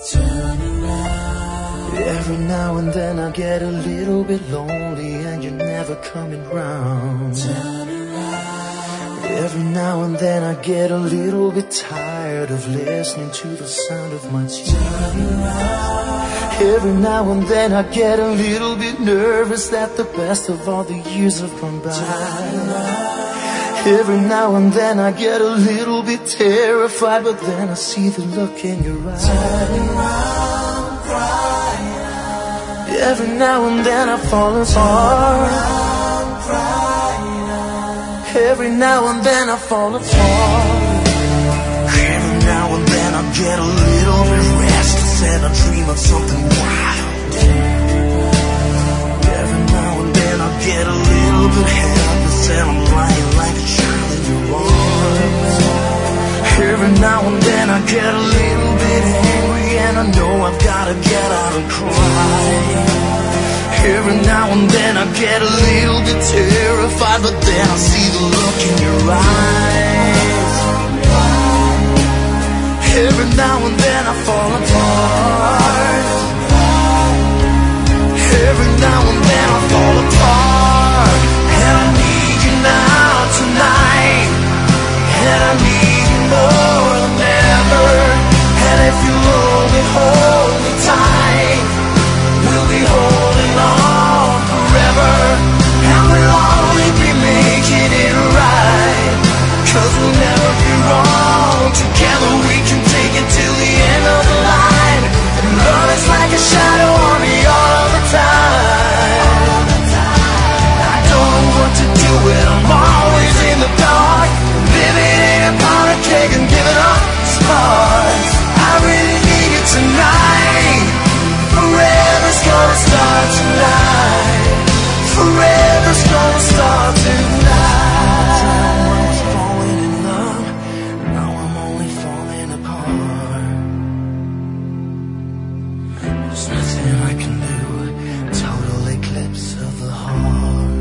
Turn around. Every now and then I get a little bit lonely and you're never coming round. Turn around. Every now and then I get a little bit tired of listening to the sound of my tears. Turn around. Every now and then I get a little bit nervous that the best of all the years have gone by. Turn around. Every now and then I get a little bit terrified, but then I see the look in your eyes. Turn around, crying. Every now and then I fall apart. I'm crying. Every now and then I fall apart. Every now and then I get a little bit restless and I dream of something wild. Every now and then I get a little bit helpless and I'm lying like a child in your arms. Every now and then I get a little bit angry and I know I've gotta get out and cry. Every now and then I get a little bit terrified, but then I see the look in your eyes. Every now and then I fall apart. Every now and then I fall apart. And I need you now tonight. And I need you more than ever. And if you'll only hold me tight, we'll be holding on forever. And we'll only be making it right. 'Cause we'll never be wrong. Together we can take it till the end of the line. And love is like a shadow on me all the time. I don't know what to do when I'm always in the dark. Living in a powder keg and giving up sparks. I really need you tonight. Forever's gonna start tonight. Forever's gonna start tonight. I was falling in love, now I'm only falling apart. There's nothing I can do, total eclipse of the heart.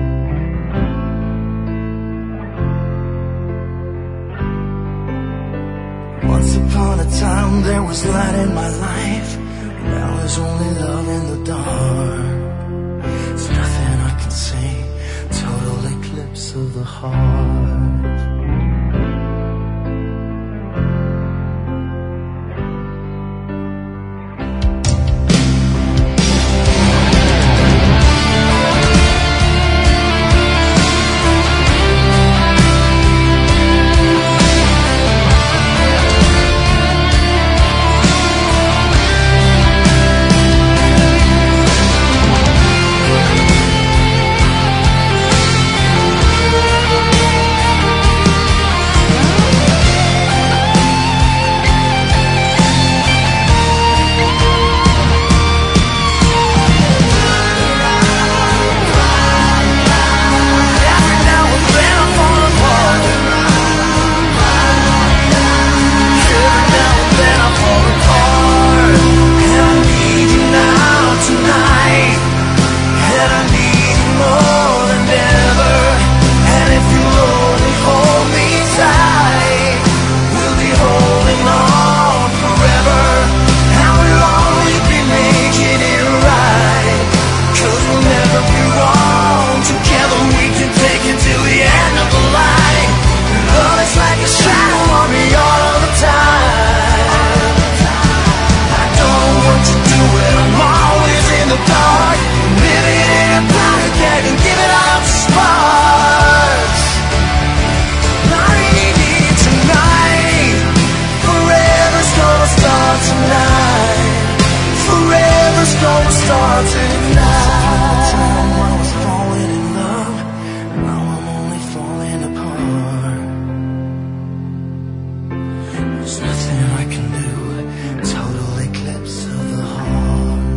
Once upon a time there was light in my life. Now there's only love in the dark. There's nothing I can say, total eclipse of the heart. There's nothing I can do, total eclipse of the heart.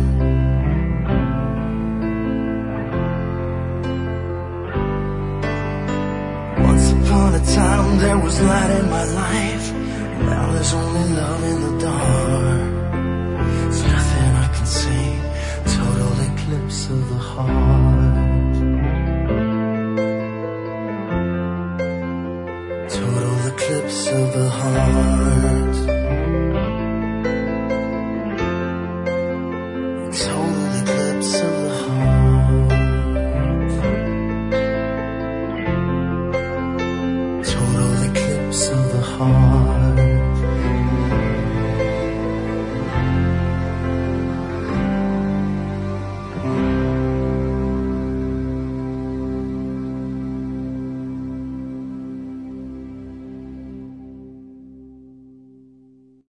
Once upon a time there was light in my life. Now there's only love in the dark. There's nothing I can say, total eclipse of the heart. Total eclipse of the heart.